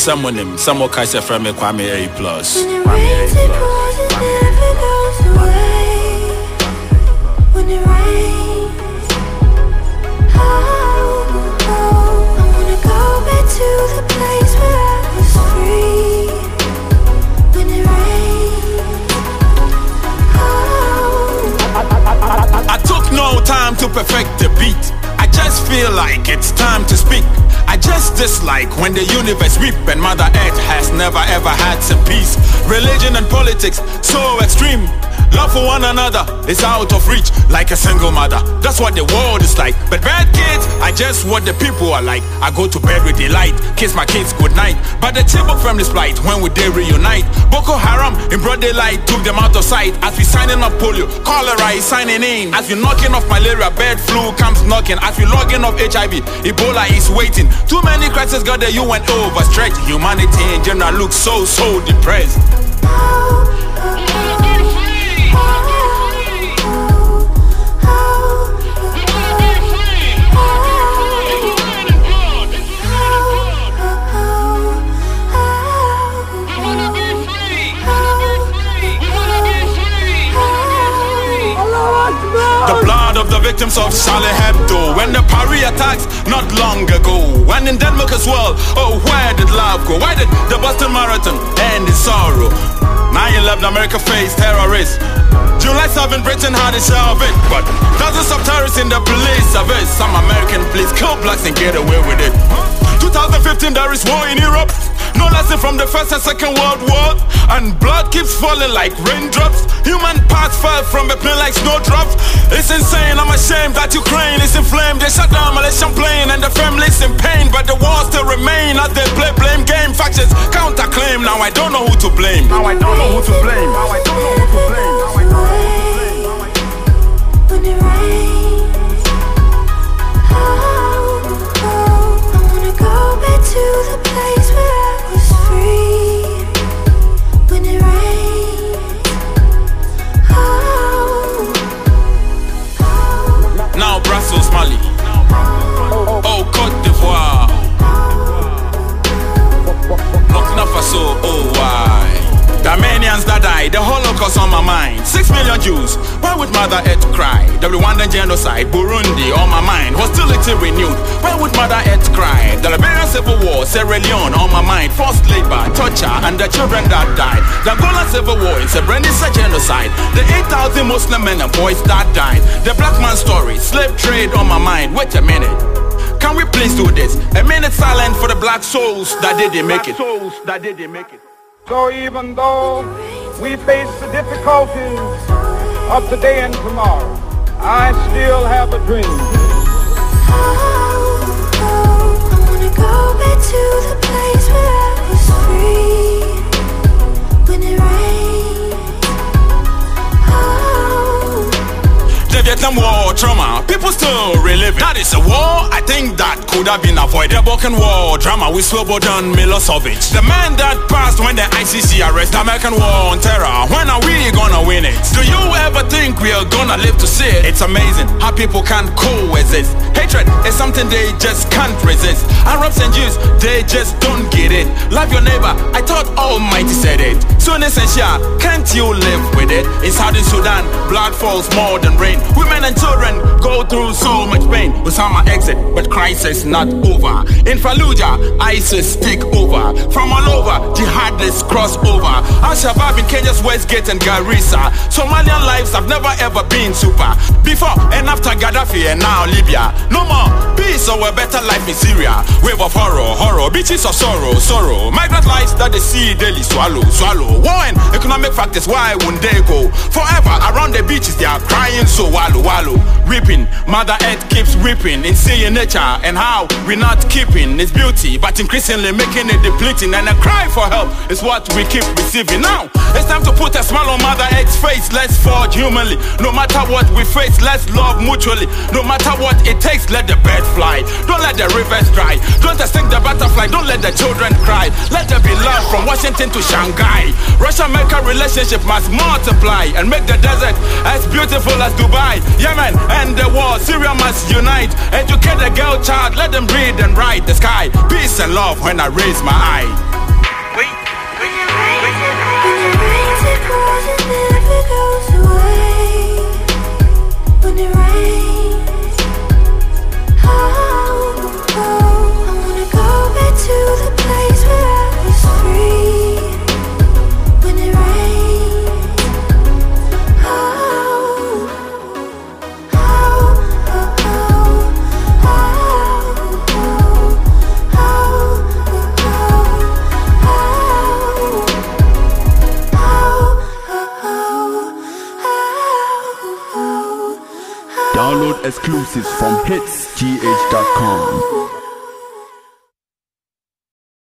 Someone will catch a from me, Kwame A+. When it rains, it pours, it never goes away. When it rains, oh, I wanna go back to the place where I was free. When it rains, oh. I took no time to perfect the beat. I just feel like it's time to speak. I just dislike when the universe weep and Mother Earth has never ever had some peace. Religion and politics so extreme. Love for one another is out of reach, like a single mother. That's what the world is like. But bad kids are just what the people are like. I go to bed with delight, kiss my kids good night. But the Chibok family's plight when we they reunite. Boko Haram in broad daylight took them out of sight. As we signing up polio, cholera is signing in. As we knocking off malaria, bird flu comes knocking. As we logging off HIV, Ebola is waiting. Too many crises got the UN overstretched. Humanity in general looks so depressed. The blood of the victims of Charlie Hebdo, when the Paris attacks not long ago, and in Denmark as well. Oh, where did love go? Why did the Boston Marathon end in sorrow? 9/11 America faced terrorists. July 7 Britain had a share of it, but dozens of terrorists in the police service. Some American police kill blacks and get away with it. 2015 there is war in Europe. No lesson from the First and Second World War, and blood keeps falling like raindrops. Human parts fell from a plane like snowdrops. It's insane, I'm ashamed that Ukraine is inflamed. They shut down Malaysian plane and the families in pain, but the war still remain as they play blame game. Factions counterclaim. Now I don't know who to blame. Now I don't know who to blame. Now I don't know who to blame. Now I don't know who to blame. When it rains, oh, I wanna go back to the place where I was free. When it rains, oh. Now Brussels, Mali. Oh, Côte d'Ivoire. Burkina Faso, oh why? The Armenians that died, the Holocaust on my mind. 6 million Jews, why would Mother Earth cry? The Rwandan genocide, Burundi on my mind. Hostility renewed, why would Mother Earth cry? The Liberian Civil War, Sierra Leone on my mind. Forced labor, torture, and the children that died. The Angola Civil War, it's a Srebrenica genocide. The 8,000 Muslim men and boys that died. The black man story, slave trade on my mind. Wait a minute, can we please do this? A minute silent for the black souls that didn't make it. So even though we face the difficulties of today and tomorrow, I still have a dream. I wanna go back to the place where I was free. When it rains, oh. The Vietnam War trauma, people still reliving. That is a war, I think that could have been avoided. The Balkan War drama with Slobodan Milosevic. The man that passed when the ICC arrested. The American War on terror, when are we gonna win it? Do you ever think we are gonna live to see it? It's amazing how people can coexist. Hatred is something they just can't resist. Arabs and Jews, they just don't get it. Love your neighbor, I thought Almighty said it. So essential, can't you live with it? In Southern Sudan, blood falls more than rain. Women and children go through so much pain. Osama exit, but crisis not over. In Fallujah, ISIS take over. From all over, jihadists cross over. Al-Shabaab in Kenya's Westgate and Garissa. Somalian lives have never ever been super. Before and after Gaddafi and now Libya. No more peace or a better life in Syria. Wave of horror, beaches of sorrow. Migrant lives that they see daily swallow. War and economic factors, why won't they go? Forever around the beaches they are crying so wallow. Weeping, Mother Earth keeps weeping in seeing nature and how we're not keeping its beauty, but increasingly making it depleting. And a cry for help is what we keep receiving. Now it's time to put a smile on Mother Earth's face. Let's forge humanly. No matter what we face, let's love mutually. No matter what it takes, let the bird fly. Don't let the rivers dry. Don't extinct the butterfly. Don't let the children cry. Let there be love from Washington to Shanghai. Russia-America relationship must multiply and make the desert as beautiful as Dubai. Yemen and the wars Syria must unite. Educate the girl child, let them read and write the sky. Peace and love when I raise my eye. When it rains, it pours and never goes away. When it rains, oh, I wanna go back to the place where I was free. When it rains, oh, Download exclusives from hitsgh.com.